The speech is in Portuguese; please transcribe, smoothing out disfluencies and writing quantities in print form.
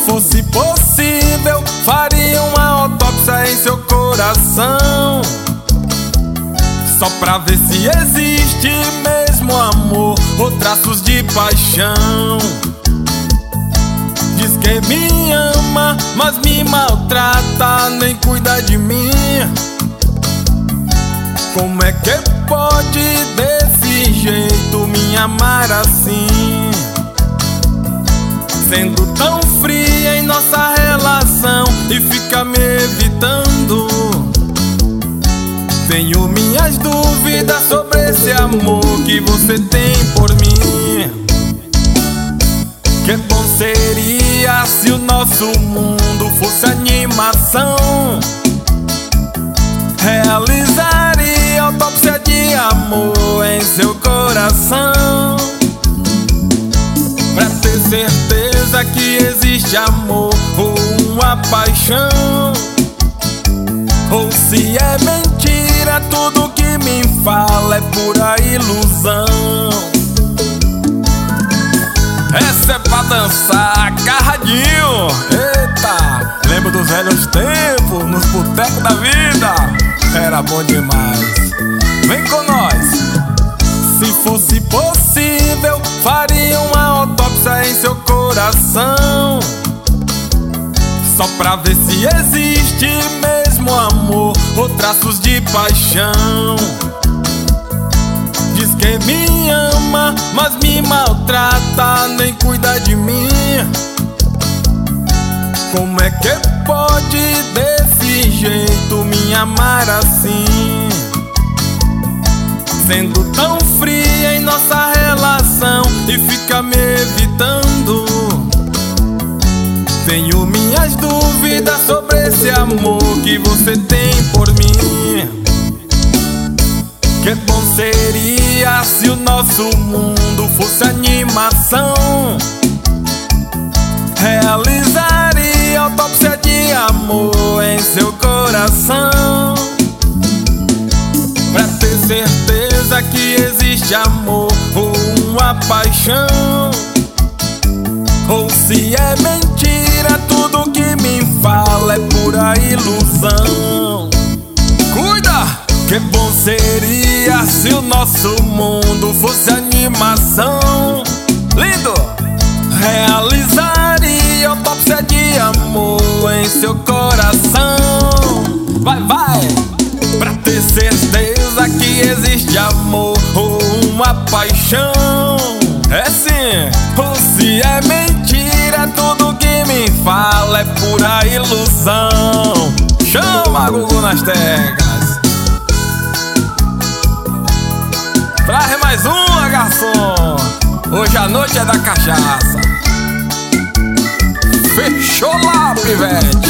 fosse possível, faria uma autópsia em seu coração, só pra ver se existe mesmo amor ou traços de paixão. Diz que me ama, mas me maltrata, nem cuida de mim. Como é que pode desse jeito me amar assim? Sendo tão fria em nossa relação e fica me evitando. Tenho minhas dúvidas sobre esse amor que você tem por mim. Que bom seria se o nosso mundo fosse animação. Realizaria autópsia de amor em seu coração, pra ter certeza que existe amor ou uma paixão. Ou se é mentira tudo que me fala é pura ilusão. Essa é pra dançar agarradinho. Eita, lembro dos velhos tempos nos botecos da vida. Era bom demais. Vem com nós. Se fosse possível, faria uma autópsia em seu coração, só pra ver se existe mesmo amor ou traços de paixão. Diz que me ama, mas me maltrata, nem cuida de mim. Como é que pode desse jeito me amar assim? Sendo tão fria em nossa relação e fica me evitando. Tenho minhas dúvidas sobre esse amor que você tem por mim. Que bom seria se o nosso mundo fosse animação. Realizaria autópsia de amor em seu coração, pra ter certeza que existe amor ou uma paixão. Ou se é mentira tudo que me fala é pura ilusão. Cuida! Que bom seria se o nosso mundo fosse animação. Lindo! Realizaria autópsia de amor em seu coração. Vai, vai! Pra ter certeza que existe amor ou uma paixão. É sim! Ou se é mentira tudo que me fala é pura ilusão. Chama Gugu nas teclas. Traz mais uma, garçom. Hoje a noite é da cachaça. Fechou lá, pivete.